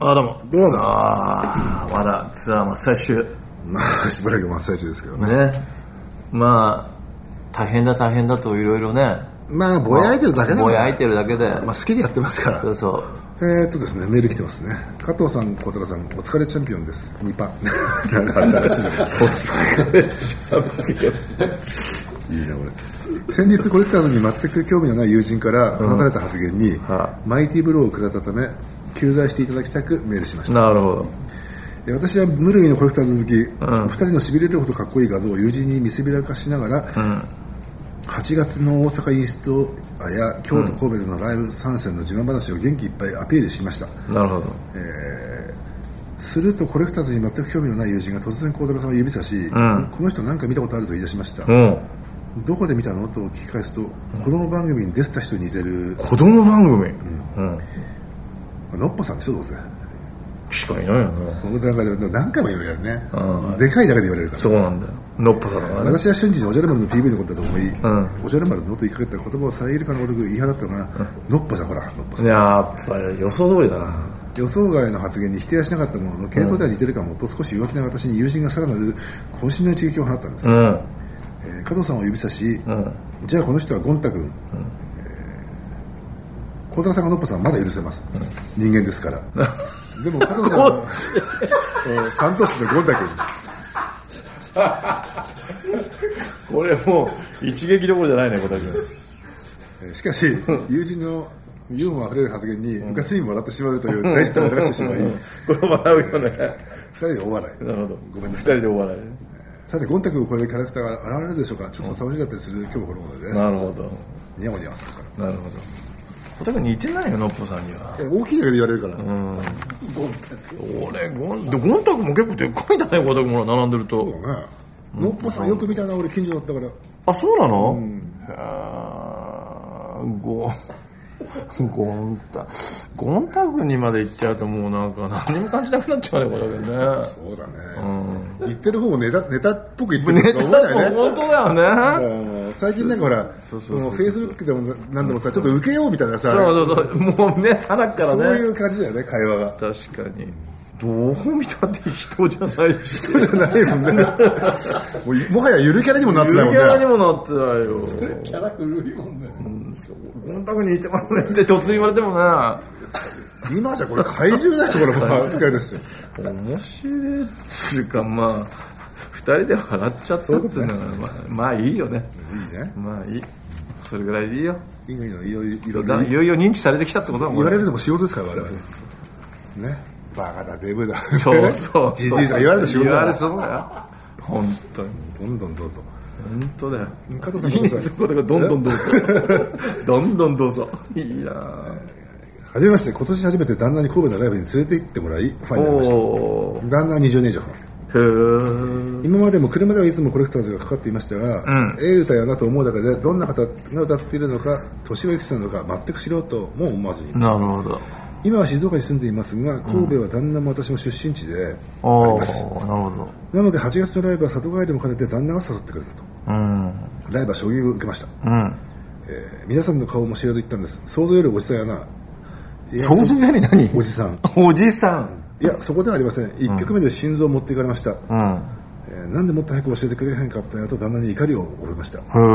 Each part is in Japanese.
あ、どうも。 どうも。 まだツアー真っ最中。 まあしばらく真っ最中ですけどね。 まあ大変だといろいろね。 まあぼやいてるだけだから。 ぼやいてるだけで。 まあ好きでやってますから。 そう。 ですね、メール来てますね。加藤さん、小太郎さん、お疲れチャンピオンです。2パ。なんか新しいじゃない。お疲れチャンピオン。いいなこれ。先日コレクターズに全く興味のない友人から放たれた発言に、マイティブローを食らったため救済していただきたくメールしました。 なるほど。 私は無類のコレクターズ好き、2人のしびれるほどかっこいい画像を友人に見せびらかしながら、8月の大阪イーストや京都、神戸でのライブ参戦の自慢話を元気いっぱいアピールしました。 なるほど。 するとコレクターズに全く興味のない友人が突然幸太郎さんを指さし、この人何か見たことあると言い出しました。どこで見たのと聞き返すと、子供番組に出てた人に似てる。 子供番組、 のっぽさんでしょ、どうせ。 しかいないよね。 この段階で何回も言われるね。でかいだけで言われるから。 そうなんだよ、のっぽさんがね。 私は瞬時におじゃる丸の PV のことだと思い、おじゃる丸の音言いかけた言葉を遮るかのごとく言い放ったのが、のっぽさん、ほら、のっぽさん。 やっぱり予想通りだな。 予想外の発言に否定はしなかったものの、系統では似てるかもと少し弱気な私に友人がさらなる渾身の一撃を放ったんです。加藤さんを指さし、じゃあこの人はゴン太君、孝太郎さんがのっぽさんはまだ許せます、人間ですからでも加藤さんは三都市のゴン太君これもう一撃どころじゃないね、小田君。 しかし友人のユーモアあふれる発言にうかつにも笑ってしまうという大失態を流してしまい、 これ笑うよね。 2人で大笑い。 なるほど。 ごめんなさい。 2人で大笑い。 さてゴン太君を超えるキャラクターが現れるでしょうか。ちょっと楽しかったりする今日この頃です。 なるほど。 ニャオニャオするから。 なるほど。小田君似てないよ、のっぽさんには。 大きいだけで言われるから。 俺ゴン太君も結構でっかいんだね、小田君も並んでると。 そうだね。のっぽさんよく見たな、俺近所だったから。 あ、そうなの？ゴン太君にまで行っちゃうともうなんか何も感じなくなっちゃうね、これね。 そうだね。言ってる方もネタっぽく言ってるしか思わないね。 本当だよね。 最近なんかほら、フェイスブックでも何でもさ、ちょっと受けようみたいなさ。 そうもうね、さなからね。 そういう感じだよね、会話が。 確かに。どう見たって人じゃないし。 人じゃないもんね。もはやゆるキャラにもなってないもんね。 ゆるキャラにもなってないよ。 キャラ古いもんね。 ゴン太君に似てますねって突然言われてもな。 今じゃこれ怪獣だよ、これ扱いとして。 面白いっつうか、まあ2人で笑っちゃったっていうのはまあいいよね。 いいね。 まあいい。それぐらいでいいよ。 いいよ、いよいよ認知されてきたってことだもんね。 言われるのも仕事ですから、我々。ね。バカだ、デブだ。 そう。 じじいさん言われる仕事だ。 言われそうだよ。本当に。 どんどんどうぞ。 本当だよ。 加藤さんどんどんどうぞ。どんどんどうぞ。いいな。 はじめまして、今年初めて旦那に神戸のライブに連れて行ってもらいファンになりました。旦那は20年以上ファン。今までも車ではいつもコレクターズがかかっていましたが、歌やなと思うだけでどんな方が歌っているのか、年はいくつなのか全く知ろうとも思わずに。 なるほど。 今は静岡に住んでいますが、神戸は旦那も私も出身地であります。 なるほど。 なので8月のライブは里帰りも兼ねて旦那が誘ってくれたと。ライブは衝撃を受けました。皆さんの顔も知らず行ったんです。想像よりおじさんやな。 想像より何？ おじさん。 おじさん。 いや、そこではありません。1曲目で心臓を持っていかれました。なんでもっと早く教えてくれへんかったんやと旦那に怒りを覚えました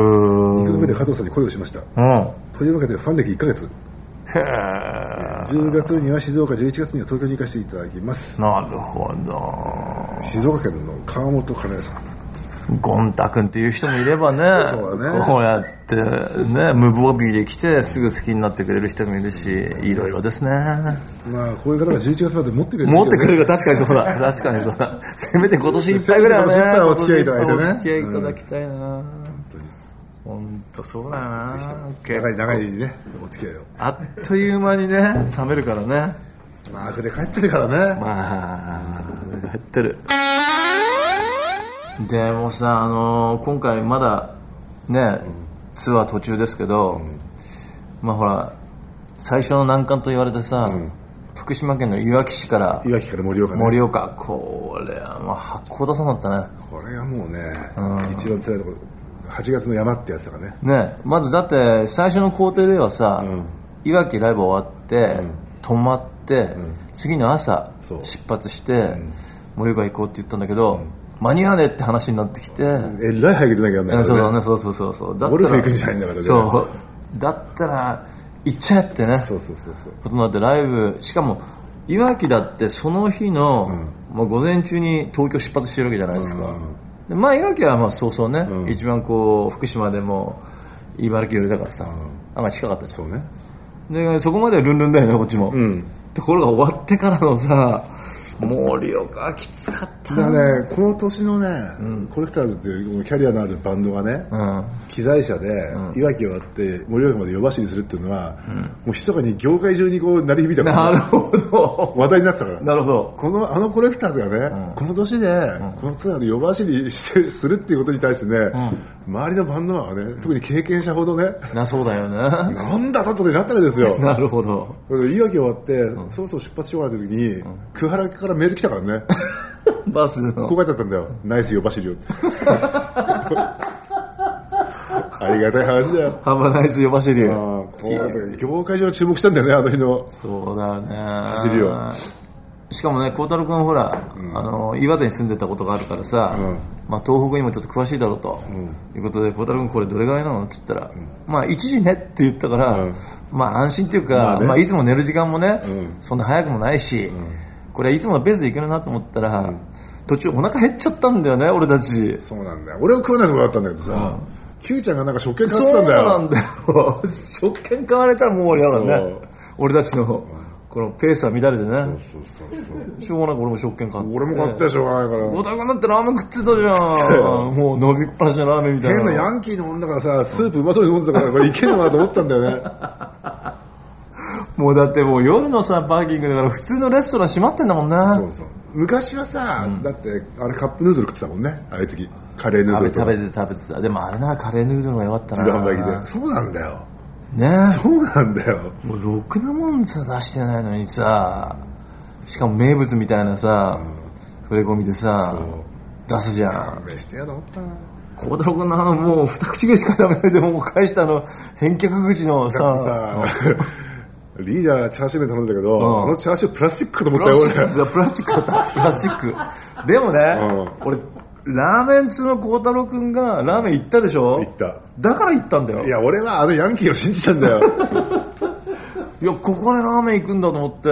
。2曲目で加藤さんに声をしました。というわけでファン歴1ヶ月。10月には静岡、11月には東京に行かせていただきます。 なるほど。 静岡県の川本かなえさん。 ゴン太君っていう人もいればね、 そうだね、 こうやってね、無防備で来てすぐ好きになってくれる人もいるし、いろいろですね。 まあこういう方が11月まで持ってくれる、 持ってくれるか、確かにそうだ。確かにそうだ。せめて今年いっぱいぐらいはね、 今年いっぱいお付き合いいただいてね。 お付き合いいただきたいな。本当そうだよな。 長いね、お付き合いを。 あっという間にね、冷めるからね。 まあ、これ帰ってるからね。 まあ、帰ってる。でもさ、今回まだね、ツアー途中ですけど、まあほら、最初の難関と言われてさ、福島県のいわき市から盛岡ね。 盛岡、これはまあ八甲田山だったね。 これがもうね、一番辛いところ。8月の山ってやつだからね。 ね、まずだって最初の工程ではさ、いわきライブ終わって、泊まっ 、次の朝出発して、盛岡行こうって言ったんだけど、間に合わねえって話になってきて、 えらい早く出なきゃやんないからね。 そうだったらゴルフ行くんじゃないんだからね。 そうだったら行っちゃえってね、ことになって、ライブ、しかもいわきだってその日の、もう午前中に東京出発してるわけじゃないですか。でまあいわきはまあそうそうね、一番こう福島でも茨城寄りだからさ、案外近かったですよね。でそこまではルンルンだよねこっちも、ところが終わってからのさ、盛岡はきつかっただからね、この年のね、コレクターズっていうキャリアのあるバンドがね、機材車でいわきを割って盛岡まで夜走りするっていうのは、もう密かに業界中にこう鳴り響いたから、 なるほど、 話題になってたから。 なるほど。 あのコレクターズがね、この年で、このツアーで夜走りするっていうことに対してね、周りのバンドマンはね、特に経験者ほどね、 そうだよね、 なんだとでなったわけですよ。 なるほど。 いわき終わって、そろそろ出発しようかなって時に、桑原からメール来たからね。 バスでのこう書いてあったんだよ、ナイス夜走りよってありがたい話だよ。 ハバナイス夜走り、 業界上注目したんだよね、あの日の。 そうだよね、 走りを。 しかもね、孝太郎君はほら、岩手に住んでたことがあるからさ、まあ、東北にもちょっと詳しいだろうと、いうことで、孝太郎君これどれぐらいなのっつったら、まあ1時ねって言ったから、まあ安心っていうか、まあいつも寝る時間もね、そんな早くもないし、これはいつものペースでいけるなと思ったら、途中お腹減っちゃったんだよね、俺たち。 そうなんだよ、俺は食わないところだったんだけどさ、Q ちゃんがなんか食券買ってたんだよ。 そうなんだよ食券買われたらもう俺だからね、俺たちのこのペースは乱れてね。しょうがなく俺も食券買って、 俺も買ってしょうがないから。 おたくんだってラーメン食ってたじゃんもう伸びっぱなしのラーメンみたいな。 変なヤンキーの女がさ、スープうまそうに飲んでたから、これいけるのかなと思ったんだよねもうだってもう夜のさパーキングだから普通のレストラン閉まってんだもんね。 そう昔はさ、だってあれカップヌードル食ってたもんね、ああいう時カレーヌードルとか食べてた。でもあれならカレーヌードルがよかったな、 自動販売機で。そうなんだよね、 そうなんだよ。 もうろくなもんさ出してないのにさ、しかも名物みたいなさ、触れ込みでさ出すじゃん。 勘弁してやと思ったな。 孝太郎君のもう二口目しか食べないでもう返した返却口のさリーダーチャーシュー麺頼んだけど、あのチャーシュープラスチックかと思ったよ俺。 プラスチックだったプラスチックでもね、俺ラーメン通の孝太郎君がラーメン行ったでしょ。 行った。 だから行ったんだよ。 いや俺はあのヤンキーを信じたんだよいやここでラーメン行くんだと思って、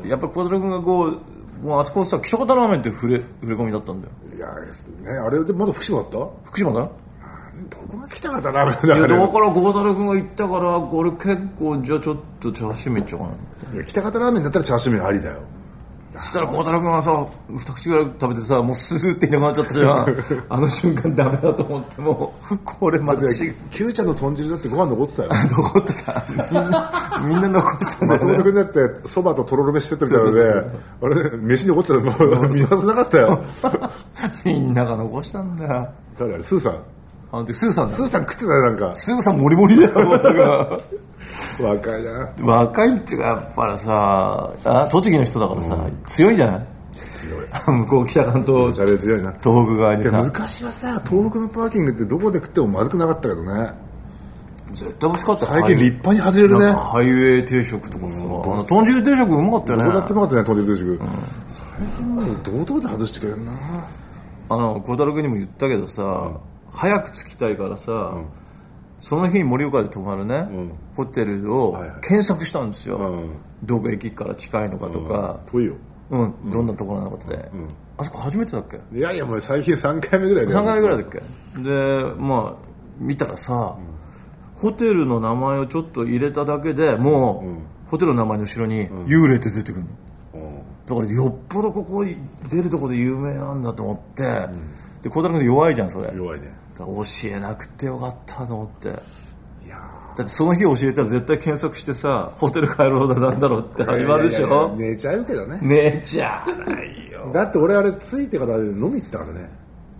やっぱり孝太郎君がこうもうあそこさ北方ラーメンって触れ込みだったんだよ。 いやですね、あれでまだ福島だった？ 福島だよ。 どこが北方ラーメンだ。いやだから孝太郎君が行ったから俺結構じゃあちょっとチャーシュー麺いっちゃおうかな。 いや北方ラーメンだったらチャーシュー麺ありだよ。 そしたら孝太郎君がさ二口ぐらい食べてさもうスーっていなくなっちゃったじゃんあの瞬間ダメだと思ってもうこれ間違い。 Qちゃんの豚汁だってご飯残ってたよ残ってたみんな残したんだよね。 松本君だってそばととろろ飯してたみたいなので俺飯残ってたらもう見逃せなかったよみんなが残したんだよ。 誰あれスーさん。 スーさん食ってたよ。なんかスーさんモリモリだよ若いな。 若いっていうかやっぱりさ栃木の人だからさ、強いじゃない。強い向こう北関東強いな。 東北側にさ。 昔はさ東北のパーキングってどこで食ってもまずくなかったけどね。 絶対美味しかった。 最近立派に外れるね。 ハイウェイ定食とかさ、豚汁定食うまかったよね。 どこだってうまかったね豚汁定食、最近もう堂々で外してくれるな。 孝太郎君にも言ったけどさ、早く着きたいからさ、その日盛岡で泊まるね、ホテルを検索したんですよ、どこ駅から近いのかとか、 遠いよ、 どんなところなのかって、あそこ初めてだっけ。 いやいやもう最近3回目ぐらいだよ。 3回目ぐらいだっけでまあ見たらさ、ホテルの名前をちょっと入れただけでもう、ホテルの名前の後ろに幽霊って出てくるの、だからよっぽどここに出るところで有名なんだと思って、で孝太郎君弱いじゃんそれ。 弱いね。 教えなくてよかったと思って。いやだってその日教えたら絶対検索してさホテル帰ろうだなんだろうって始まるでしょ。 寝ちゃうけどね。 寝ちゃわないよだって俺あれ着いてから飲み行ったからね。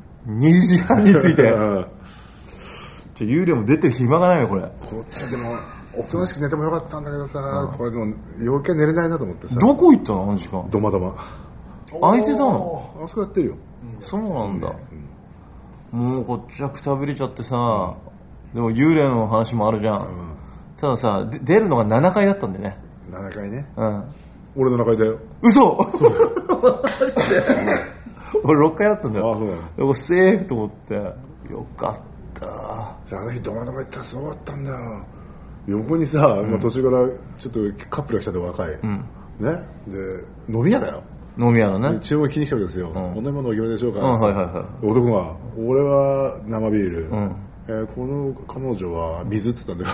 2時半に着いて幽霊も出てる暇がないよこれ。 こっちはでもおとなしく寝てもよかったんだけどさ、これでも余計寝れないなと思ってさ。 どこ行ったのあの時間。 ドマドマ空いてたの。 あそこやってるよ、 そうなんだ、もうこっちはくたびれちゃってさ、でも幽霊の話もあるじゃん、たださ出るのが7階だったんだよね。 7階ね。 俺の中でだよ。 嘘マジで俺6階だったんだよ。 そうなの。 でもセーフと思ってよかった。 あの日ドマドマ行ったらすごかったんだよ。横にさ、途中からちょっとカップルが来たんで若い、ね、で飲み屋だよ。 飲み屋だね。 注文気に来たわけですよ。お飲み物お決めでしょうか、 はいはいはい、 男が俺は生ビール、この彼女は水っつったんだよ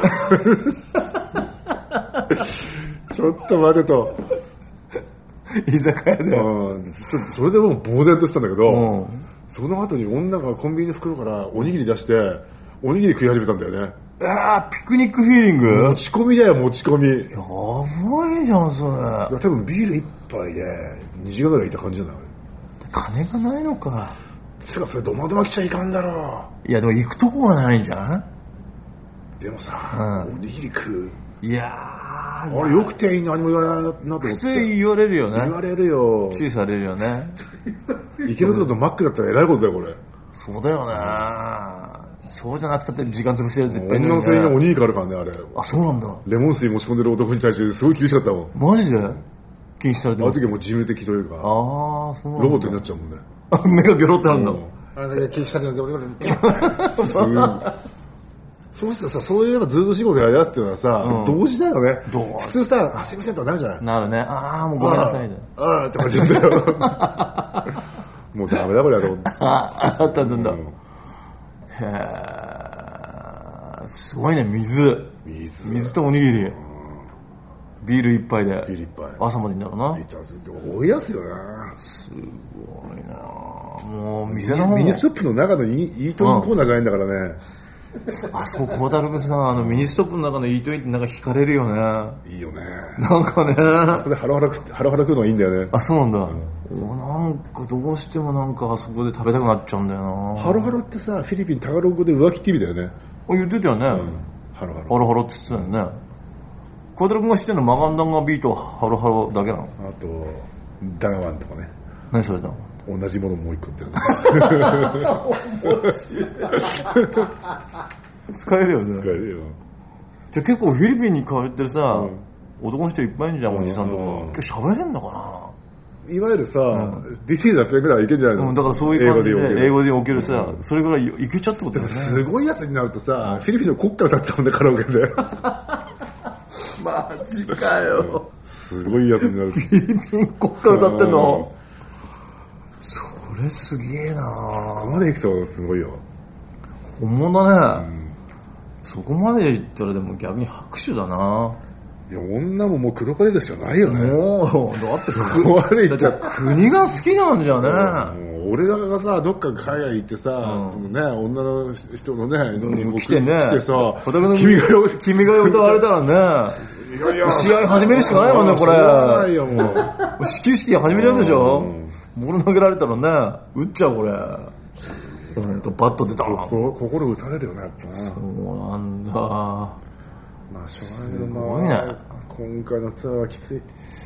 ちょっと待てと居酒屋で、 それでもう呆然としたんだけど、その後に女がコンビニの袋からおにぎり出しておにぎり食い始めたんだよね。 ピクニックフィーリング。 持ち込みだよ、持ち込み。やばいじゃんそれ。 多分ビール一杯で2時間ぐらいいた感じじゃない。 金がないのか。 つかそれドマドマ来ちゃいかんだろ。 いやでも行くとこがないんじゃん。 でもさ、おにぎり食う。 いやあれよく店員何も言わないなと思って。 普通言われるよね。 言われるよ。 注意されるよね池袋とマックだったらえらいことだよこれ。 そうだよね、そうじゃなくて時間潰してるやついっぱいいる女の店員がおにぎりがあるからねあれ。 そうなんだ。 レモン水持ち込んでる男に対してすごい厳しかったもん。 マジで禁止されてます。 あの時はもう事務的というかそうなんだ。 ロボットになっちゃうもんね。 目がギョロってあるんだもん。 あれ禁止されてるんでそうするとさ、そういえばずっと仕事やらせてるのはさ、同時だよね。普通さ、すいませんとかなるじゃない。 なるね。もうごめんなさいね。 って感じなんだよもうダメだこれはと思って。 あったんだ。へえ、すごいね。水とおにぎり、ビール一杯で朝までになるな。 追いやすよな。 すごいな。もう店の方ミニストップの中のイートインコーナーじゃないんだからね。 あそこ孝太郎君さ、ミニストップの中のイートインってなんか惹かれるよね。 いいよね。 なんかね、 そこでハロハラ食うのがいいんだよね。 そうなんだ。なんかどうしてもなんかあそこで食べたくなっちゃうんだよな。 ハロハロってさ、フィリピンタガログ語で浮気って意味だよね。 言ってたよね、ハロハロって言ってたよね。孝太郎君が知ってるのマガンダンガビートハロハロだけなの。 あとダガワンとかね。 何それだ。 同じものもう一個って使えるよね。 使えるよ。 じゃあ結構フィリピンに通ってるさ、男の人いっぱいいるじゃん、おじさんとか。結構喋れんのかな。 いわゆるさ、This is a penぐらいいけんじゃないの。 だからそういう感じで英語でおけるさ、それぐらいいけちゃってことだよね。 すごいやつになるとさ、フィリピンの国歌歌ってたもんね、カラオケでマジかよ。 すごいやつになる。 フィリピン国歌歌ってんの。それすげえな。 そこまでいくとすごいよ。 本物だね、そこまでいったらでも逆に拍手だな。 いや女ももう口説かれるしかないよね。 もうだってそこまでいっちゃ国が好きなんじゃね。 俺らがさどっか海外行ってさ、そのね女の人のね来てね、 来てさ君が歌われたらね、試合始めるしかないもんねこれ。 ないよもう。 始球式始めちゃうでしょ。ボール投げられたらね打っちゃうこれ。バット出た。 心打たれるよねやっぱな。 そうなんだ。 まあしょうがないな。今回のツアーはきつい。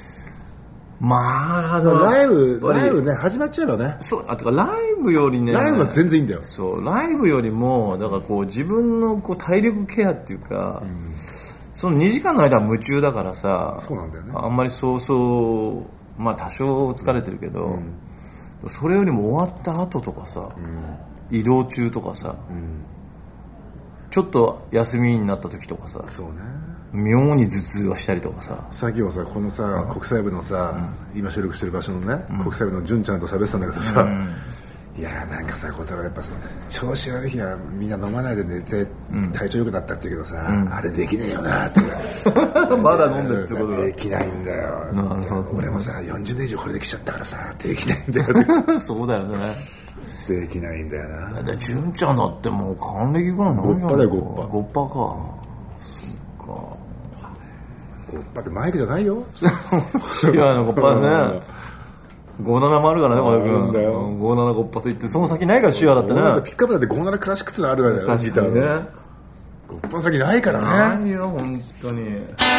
まあライブね始まっちゃえばね。 そう、てかライブよりね。 ライブは全然いいんだよ。 そうライブよりもだからこう自分のこう体力ケアっていうか、その2時間の間は夢中だからさ。 そうなんだよね。 あんまりそうまあ多少疲れてるけど、それよりも終わった後とかさ、移動中とかさ、ちょっと休みになった時とかさ、 そうね、 妙に頭痛がしたりとかさ。 さっきはさこのさ、国際部のさ、今収録してる場所のね、国際部の純ちゃんと喋ってたんだけどさ、いやーなんかさ小太郎やっぱさ調子悪い日はみんな飲まないで寝て、体調良くなったって言うけどさ、あれできねえよなってまだ飲んでるってことだ。 できないんだよ。俺もさ40年以上これできちゃったからさできないんだよってそうだよね。 できないんだよな。 だって純ちゃんだってもう還暦ぐらいなんじゃない。 ごっぱだよごっぱ。 ごっぱか。そっか。 ごっぱってマイクじゃないよ。 いやごっぱね。57もあるからね、小田君。57ごっぱと言って、その先ないから、シュアだってね。 ピックアップだって57クラシックってのあるからね。 確かにね。 ごっぱの先ないからね。 ないよ、本当に。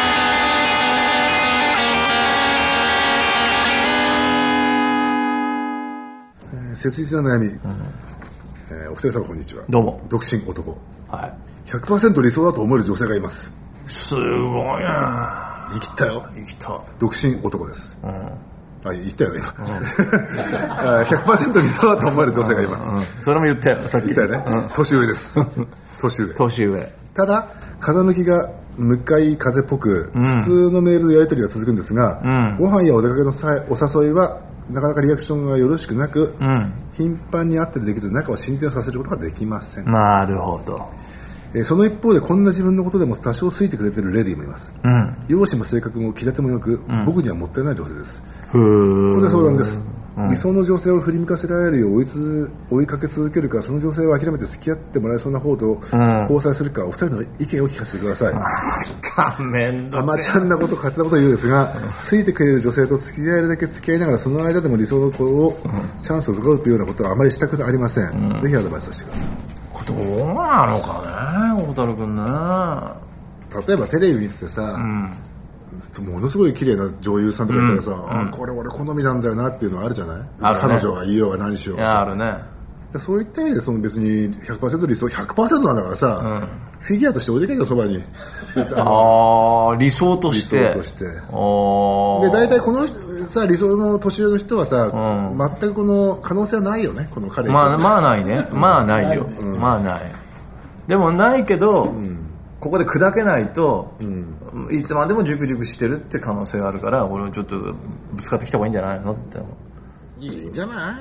切実な悩み。お二人様こんにちは。 どうも。 独身男。 はい。 100% 理想だと思える女性がいます。 すごいな。 生きたよ。 生きた。 独身男です。言ったよね今、100% 理想だと思える女性がいます。 それも言ったよさっき。 言ったよね。年上です。年上。ただ風向きが向かい風っぽく、普通のメールのやり取りが続くんですが、ご飯やお出かけの際お誘いはなかなかリアクションがよろしくなく、頻繁に会ったりできず仲を進展させることができません。 なるほど。 その一方でこんな自分のことでも多少好いてくれてるレディーもいます。容姿も性格も気立てもよく、僕にはもったいない女性です。ここで相談です。理想の女性を振り向かせられるよう追いかけ続けるか、その女性を諦めて付き合ってもらえそうな方と交際するか、お二人の意見を聞かせてください。アマちゃんなこと勝手なことを言うですが、好いてくれる女性と付き合えるだけ付き合いながら、その間でも理想の子をチャンスを奪うというようなことはあまりしたくありません。ぜひアドバイスをしてください。 どうなのかね、小樽君ね。 例えばテレビ見ててさ、ものすごい綺麗な女優さんとかいたらさ、これ俺好みなんだよなっていうのはあるじゃない、彼女がいようが何しようが。 あるね。 そういった意味で別に 100% 理想 100% なんだからさ、フィギュアとして置いてけよそばに。 理想として。 で大体このさ理想の年上の人はさ、全くこの可能性はないよね、この彼に。 まあないね。まあないよ。まあない。でもないけど、ここで砕けないと、いつまでもジュクジュクしてるって可能性があるから、俺はちょっとぶつかってきた方がいいんじゃないのって。 いいんじゃない？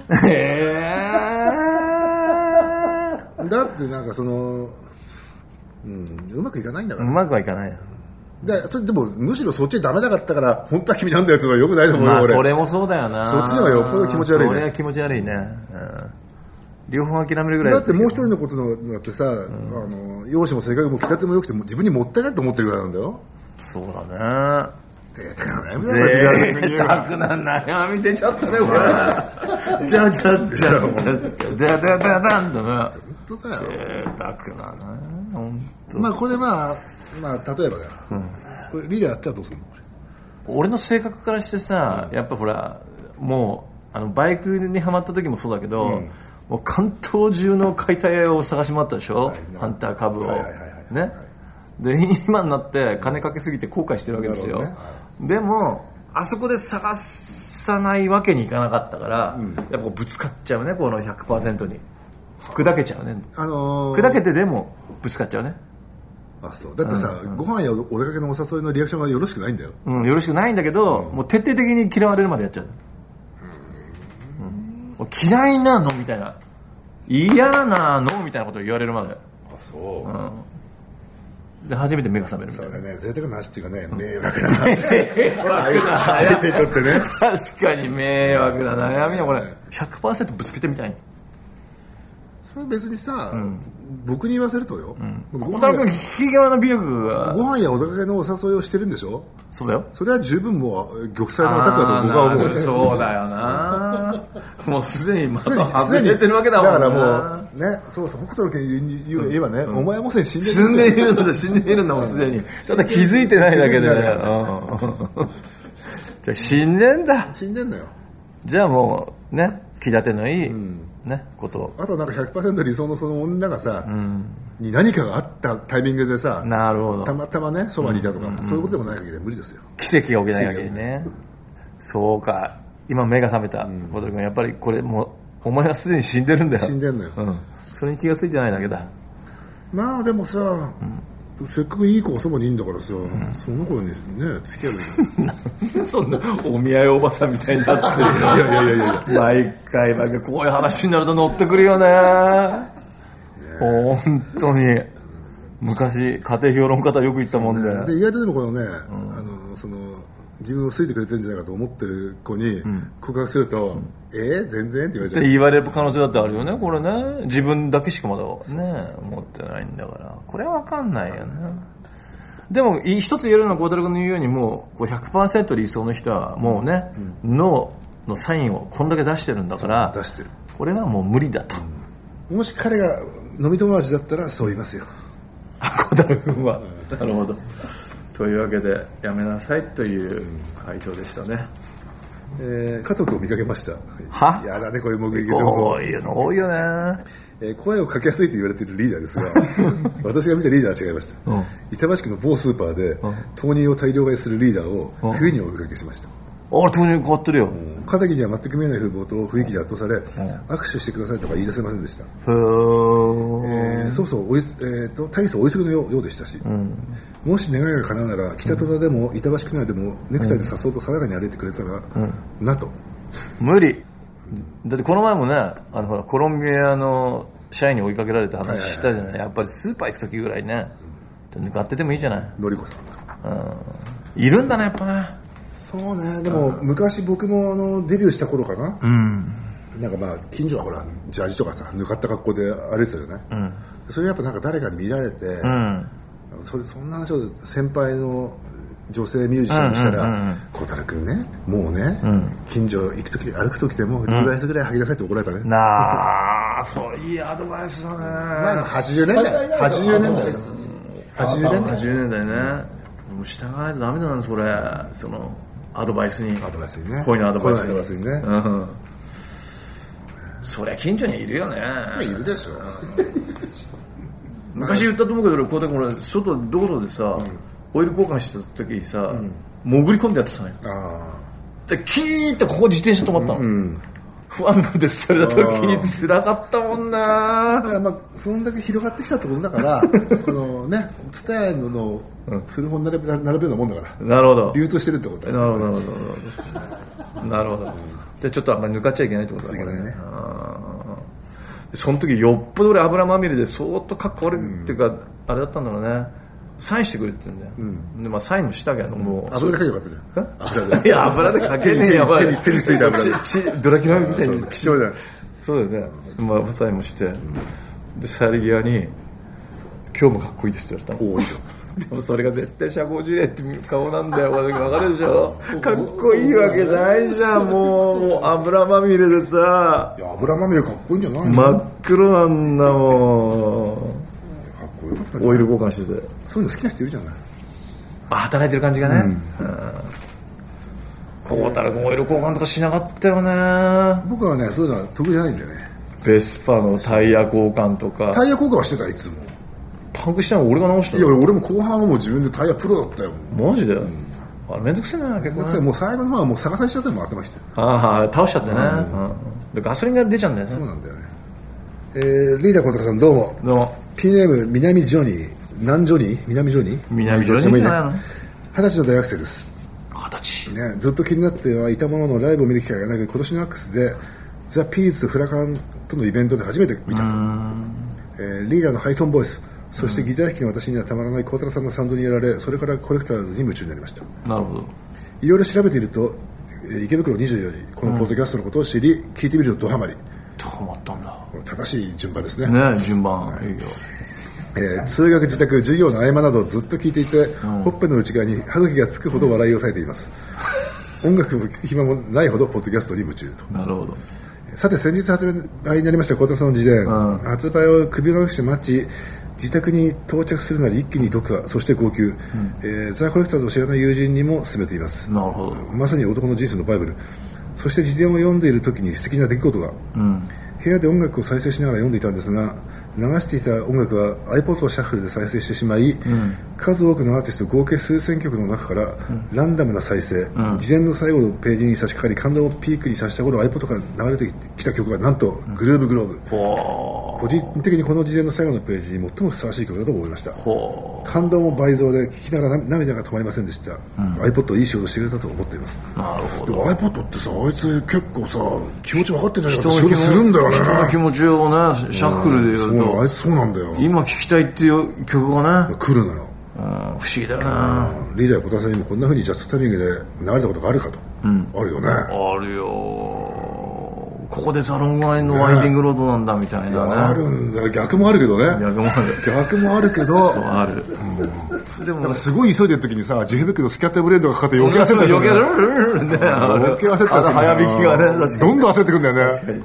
だってなんかうまくいかないんだから。 うまくはいかないよ。 それでもむしろそっちダメなかったから本当は君なんだよってのはよくないと思うよ。 まあそれもそうだよな。 そっちの方がよっぽど気持ち悪いね。 それは気持ち悪いね。両方諦めるぐらいだってもう一人のことだってさ、容姿も性格も気立ても良くて自分にもったいないと思ってるぐらいなんだよ。 そうだね。 贅沢な悩みだよ。 贅沢な悩み出ちゃったねこれ。じゃじゃじゃだだだだんだね。 本当だよ。 贅沢なね。本当。 まあこれまあ例えばだよ。これリーダーやったらどうするの？ 俺の性格からしてさ、やっぱほらもうバイクにはまった時もそうだけど、もう関東中の解体屋を探し回ったでしょ、ハンター株をね。で今になって金かけすぎて後悔してるわけですよ、でもあそこで探さないわけにいかなかったから、やっぱぶつかっちゃうね、この 100% に砕けちゃうね、砕けてでもぶつかっちゃうね。 あ、そうだってさ、ご飯やお出かけのお誘いのリアクションがよろしくないんだよ。 よろしくないんだけど、もう徹底的に嫌われるまでやっちゃう。嫌いなのみたいな、嫌なのみたいなことを言われるまで。 あ、そう、 で初めて目が覚めるみたいな。 そうだね、贅沢な話っていうかね、迷惑な話。相手にとってね。 確かに迷惑な悩みはこれ 100% ぶつけてみたい。 それ別にさ、僕に言わせるとよ、 小田君引き際の美力がご飯やお出かけのお誘いをしてるんでしょ。 そうだよ。 それは十分もう玉砕のアタックだと僕は思う。 そうだよな。もうすでにまた外れてるわけだもんな。 だからもうね、そうそう、北斗の拳言えばね、お前はもうすでに死んでいるんだ、死んでいるんだもんすでに。ただ気づいてないだけでね。じゃあ死んでんだ。 死んでんだよ。 じゃあもうね、気立てのいいね、ことあとなんか 100% 理想のその女がさ、に何かがあったタイミングでさ、 なるほど、 たまたまねそばにいたとか、そういうことでもない限りは無理ですよ。 奇跡が起きない限りね。そうか、今目が覚めた小鳥君、やっぱりこれもうお前はすでに死んでるんだよ。 死んでんのよ、 それに気が付いてないだけだ。 まあでもさ、せっかくいい子がそばにいいんだからさ、その子にね付き合うよ。 そんなお見合いおばさんみたいになってる。いや毎回こういう話になると乗ってくるよね。本当に昔家庭評論家とよく言ったもんで、 で意外とでもこのね、その自分を好いてくれてるんじゃないかと思ってる子に告白すると、全然って言われちゃう。って言われる可能性だってあるよね、これね。自分だけしかまだね思ってないんだから、これは分かんないよね。でも一つ言えるのは孝太郎君の言うように、もう 100% 理想の人はもうね、ノーのサインをこんだけ出してるんだから、 出してる。 これはもう無理だと。 もし彼が飲み友達だったらそう言いますよ、 孝太郎君は。なるほど。というわけでやめなさいという回答でしたね。 加藤君を見かけました。 は？ やだね、こういう目撃情報。 多いよね。 声をかけやすいと言われているリーダーですが私が見たリーダーは違いました、板橋区の某スーパーで豆乳を大量買いするリーダーを冬にお見かけしました。 豆乳変わってるよ。 肩着には全く見えない風貌と雰囲気で圧倒され、握手してくださいとか言い出せませんでした。そうそう大層お急ぎのようでしたし、もし願いが叶うなら北戸田でも板橋区内でもネクタイでさっそうと爽やかに歩いてくれたらなと。 無理だってこの前もねほらコロンビアの社員に追いかけられて話したじゃない、やっぱりスーパー行く時ぐらいね抜かっててもいいじゃない。 のりこさん、いるんだねやっぱね。 そうね。でも昔僕もデビューした頃かな、なんかまあ近所はほらジャージとかさぬかった格好で歩いてたよね、それやっぱなんか誰かに見られて、そんな話を先輩の女性ミュージシャンにしたら孝太郎君ねもうね、近所行く時歩く時でもリーバイスぐらい履きなさいって怒られたね、 なあそういいアドバイスだね。 前の80年代80 年代ね、もう従わないとダメだなそれ。そのアドバイスにね、恋のアドバイスにね、そりゃ近所にいるよね。 いるでしょ昔言ったと思うけど孝太郎君外道路でさ、オイル交換した時にさ、潜り込んでやってたのよ。でキーッとここ自転車止まったの、不安でされた時に辛かったもんな。 だからまあそんだけ広がってきたところだからこのねツタヤの古本並べるようなもんだから。 なるほど。 流通してるってことだね。 なるほど。でちょっとあんまり抜かっちゃいけないってことだね。 ね。 その時よっぽど俺油まみれで相当かっこ悪いっていうか、あれだったんだろうね。サインしてくれって言うんだよ、でまあ、サインもしたけどもう油でかけよかったじゃん。 いや油でかけねえよ手についた油でドラキュラみたいに貴重じゃん。 そうだよね、まあ、サインもして、で去り際に今日もかっこいいですって言われたの。でもそれが絶対社交辞令って顔なんだよ。分かるでしょ。かっこいいわけないじゃん。もう油まみれでさ。 いや油まみれかっこいいんじゃないの。 真っ黒なんだもん。オイル交換してて、 そういうの好きな人いるじゃない。 働いてる感じがね。孝太郎君オイル交換とかしなかったよね。 僕はねそういうのは得意じゃないんだよね。 ベスパのタイヤ交換とか。 タイヤ交換はしてた。いつもパンクしたの俺が直したの。 いや俺も後半はもう自分でタイヤプロだったよ。 マジで、あれめんどくせえな結構ね。 もう最後の方はもう逆さにしちゃっても回ってました。 倒しちゃってね、でガソリンが出ちゃうんだよね。 そうなんだよね。リーダー孝太郎さんどうも。 どうも。 P ネーム南ジョニー。南ジョニー南ジョニー南ジョニーじゃないの。 20歳の大学生です。 20歳、 ね、ずっと気になってはいたもののライブを見る機会がなく、今年のアックスでザ・ピーズフラカンとのイベントで初めて見たと。リーダーのハイトーンボイス、そしてギター弾きの私にはたまらない孝太郎さんのサウンドにやられ、それからコレクターズに夢中になりました。 なるほど。 いろいろ調べていると池袋24時このポッドキャストのことを知り、聞いてみるとドハマり。 ドハマったんだ。 正しい順番ですね。 順番、いいよ。 通学自宅授業の合間などずっと聞いていて、ほっぺの内側に歯茎がつくほど笑いを抑えています。音楽も聴く暇もないほどポッドキャストに夢中と。 なるほど。さて先日発売になりました孝太郎さんの自伝、発売を首を長くして待ち自宅に到着するなり一気に読破、そして号泣、ザ・コレクターズを知らない友人にも勧めています。 なるほど。まさに男の人生のバイブル。そして自伝を読んでいる時に素敵な出来事が、部屋で音楽を再生しながら読んでいたんですが、流していた音楽は iPod をシャッフルで再生してしまい、数多くのアーティスト合計数千曲の中から、ランダムな再生、事前の最後のページに差し掛かり感動をピークにさした頃 iPod から流れてきた曲がなんとグルーブグローブ。個人的にこの事前の最後のページに最もふさわしい曲だと思いました。感動も倍増で聴きながら涙が止まりませんでした。iPod いい仕事してくれたと思っています。 なるほど。 でも iPod ってさ、あいつ結構さ気持ち分かってんじゃないかって仕事するんだよね。 人の気持ちをねシャッフルでやると、 あいつそうなんだよ。 今聴きたいっていう曲がね来るのよ。 不思議だよな。 リーダー小田さんにもこんな風にジャストタイミングで流れたことがあるかと、あるよね。 あるよ。ここでザ・ロングアイのワインディングロードなんだみたいなね。 あるんだ。逆もあるけどね。逆もあるけどそうある。 でもすごい急いでる時にさ、ジェフベックのスキャットブレンドがかかって余計焦ったりする。余計焦ったりする。 早引きがね、 どんどん焦ってくんだよね。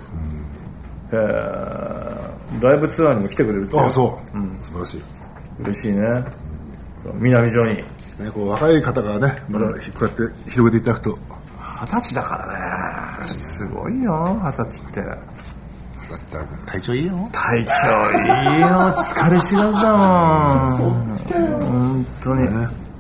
ライブツアーにも来てくれるって。 ああそう、素晴らしい。 嬉しいね。南ジョニーね、こう若い方がねまだこうやって広げていただくと 20歳だからね。すごいよ、20歳って。 だって体調いいよ。 体調いいよ、疲れ知らずだもん。本当に。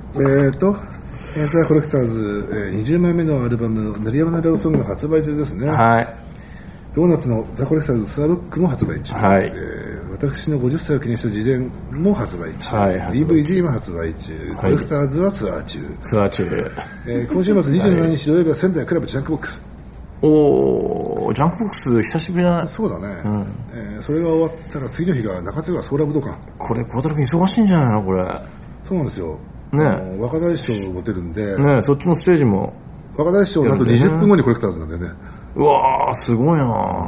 ザ・コレクターズ、20枚目のアルバム「塗り山のラブソング」が発売中ですね。 はい。 ドーナツのザ・コレクターズツアーブックも発売中、 はい。 私の50歳を記念した自伝も発売中、 はい、 DVD も発売中、コレクターズはツアー中、今週末27日土曜日は仙台クラブジャンクボックス。 おー、ジャンクボックス久しぶりだね。 そうだね、それが終わったら次の日が中津川ソーラ武道館。 これ孝太郎君忙しいんじゃないのこれ。 そうなんですよね。 若大将を持てるんでね、そっちのステージも若大将なんと20分後にコレクターズなんでね。 うわー、すごいな。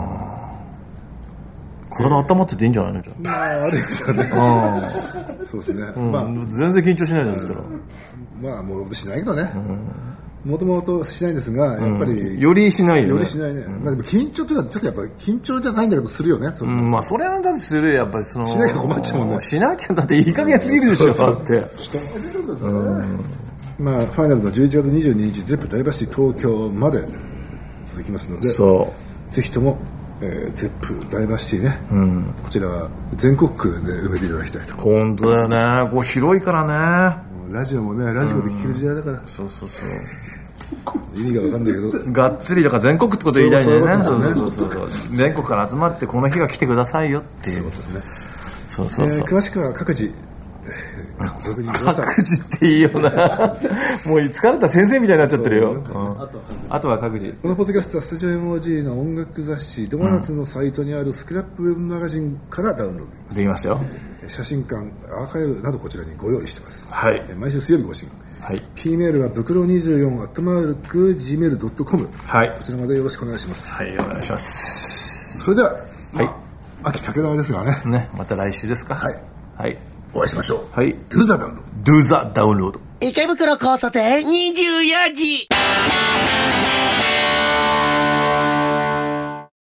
体温まってていいんじゃないの。 まあ悪いですよね。そうですね、まあ全然緊張しないですから。 まあもうしないけどね、もともとしないんですが、やっぱり、 よりしないよね。 よりしないね。まあでも緊張というのはちょっとやっぱり緊張じゃないんだけどするよね。 まあそれはだってするよ、やっぱりその。 しなきゃ困っちゃうもんね。 しなきゃだっていい加減すぎるでしょ。だって。 人が出るんですよね。まあファイナルの11月22日ゼップダイバーシティ東京まで続きますので、ぜひともゼップダイバーシティね、こちらは全国区で埋めていただきたいと。 本当だよね。こう広いからね。 ラジオもね、ラジオで聞ける時代だから。 そう意味が分かんないけどがっつりだから全国ってこと言いたいんだよね。そう全国から集まってこの日が来てくださいよっていう。 そうですね。 そう詳しくは各自各自っていいよな。もう疲れた先生みたいになっちゃってるよ。あとは各自。 このポッドキャストはスタジオ MOG の音楽雑誌ドーナツのサイトにあるスクラップウェブマガジンからダウンロードできますよ。 写真館アーカイブなどこちらにご用意してます。 はい。 毎週水曜日更新。 はい、 P メールは袋24@gmail.com、 はい、 こちらまでよろしくお願いします。 はい、お願いします。 それでは、秋竹川ですがね、 また来週ですか。はい、 お会いしましょう。 はい、 Do the download。 Do the download。 池袋交差点24時。